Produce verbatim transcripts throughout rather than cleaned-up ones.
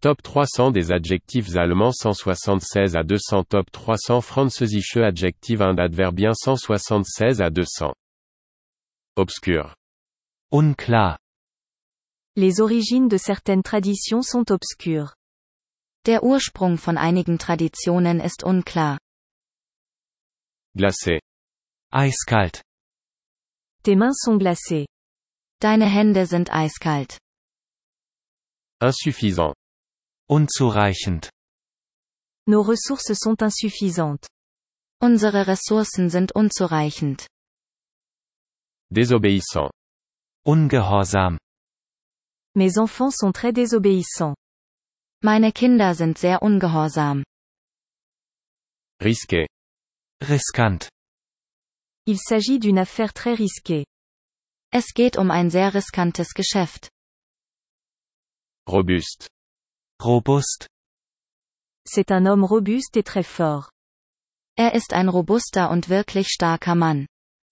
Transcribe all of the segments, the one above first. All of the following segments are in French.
Top trois cents des adjectifs allemands cent soixante-seize à deux cents. Top trois cents französische Adjektive und Adverbien cent soixante-seize à deux cents. Obscur. Unklar. Les origines de certaines traditions sont obscures. Der Ursprung von einigen Traditionen ist unklar. Glacé. Eiskalt. Tes mains sont glacées. Deine Hände sind eiskalt. Insuffisant. Unzureichend. Nos ressources sont insuffisantes. Unsere Ressourcen sind unzureichend. Désobéissant. Ungehorsam. Mes enfants sont très désobéissants. Meine Kinder sind sehr ungehorsam. Risqué. Riskant. Il s'agit d'une affaire très risquée. Es geht um ein sehr riskantes Geschäft. Robuste. Robust. C'est un homme robuste et très fort. Er ist ein robuster und wirklich starker Mann.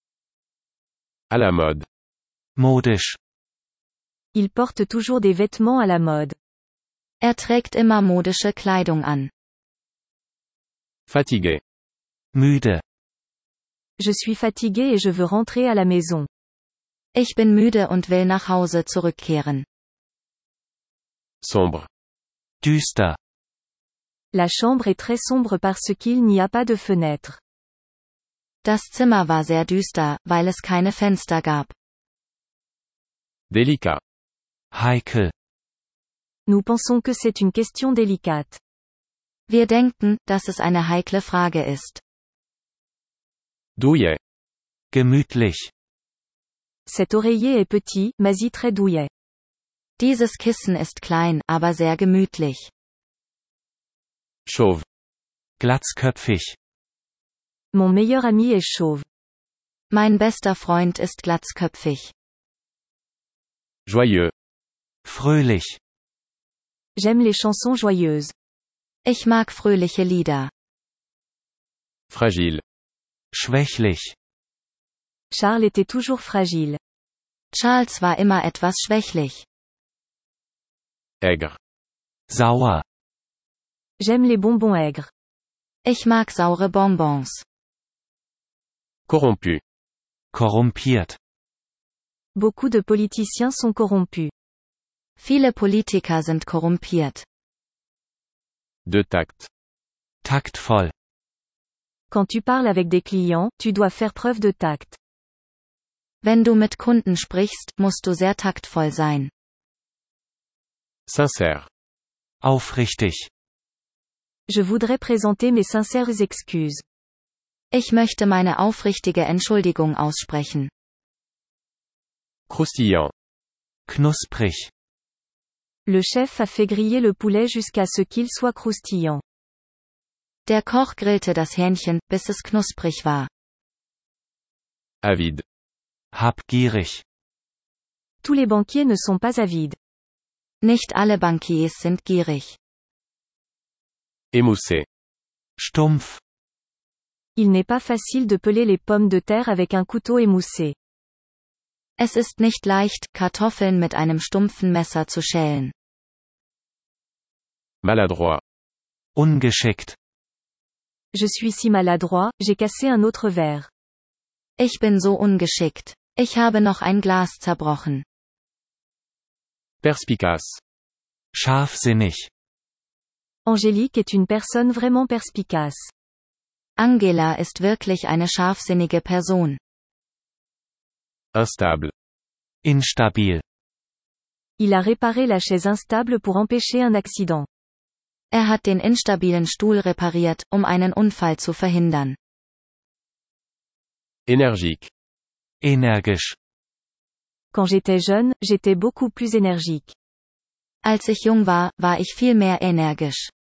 À la mode. Modisch. Il porte toujours des vêtements à la mode. Er trägt immer modische Kleidung an. Fatigué. Müde. Je suis fatigué et je veux rentrer à la maison. Ich bin müde und will nach Hause zurückkehren. Sombre. Düster. La chambre est très sombre parce qu'il n'y a pas de fenêtre. Das Zimmer war sehr düster, weil es keine Fenster gab. Délicat. Heikel. Nous pensons que c'est une question délicate. Wir denken, dass es eine heikle Frage ist. Douillet. Gemütlich. Cet oreiller est petit, mais y très douillet. Dieses Kissen ist klein, aber sehr gemütlich. Chauve. Glatzköpfig. Mon meilleur ami est chauve. Mein bester Freund ist glatzköpfig. Joyeux. Fröhlich. J'aime les chansons joyeuses. Ich mag fröhliche Lieder. Fragile. Schwächlich. Charles était toujours fragile. Charles war immer etwas schwächlich. Aigre. Sauer. J'aime les bonbons aigres. Ich mag saure Bonbons. Corrompu. Korrumpiert. Beaucoup de politiciens sont corrompus. Viele Politiker sind korrumpiert. De tact. Taktvoll. Quand tu parles avec des clients, tu dois faire preuve de tact. Wenn du mit Kunden sprichst, musst du sehr taktvoll sein. Sincère. Aufrichtig. Je voudrais présenter mes sincères excuses. Ich möchte meine aufrichtige Entschuldigung aussprechen. Croustillant. Knusprig. Le chef a fait griller le poulet jusqu'à ce qu'il soit croustillant. Der Koch grillte das Hähnchen, bis es knusprig war. Avide. Habgierig. Tous les banquiers ne sont pas avides. Nicht alle Bankiers sind gierig. Émoussé. Stumpf. Il n'est pas facile de peler les pommes de terre avec un couteau émoussé. Es ist nicht leicht, Kartoffeln mit einem stumpfen Messer zu schälen. Maladroit. Ungeschickt. Je suis si maladroit, j'ai cassé un autre verre. Ich bin so ungeschickt. Ich habe noch ein Glas zerbrochen. Perspicace. Scharfsinnig. Angélique est une personne vraiment perspicace. Angela ist wirklich eine scharfsinnige Person. Instable. Instabil. Il a réparé la chaise instable pour empêcher un accident. Er hat den instabilen Stuhl repariert, um einen Unfall zu verhindern. Énergique. Energisch. Quand j'étais jeune, j'étais beaucoup plus énergique. Als ich jung war, war ich viel mehr energisch.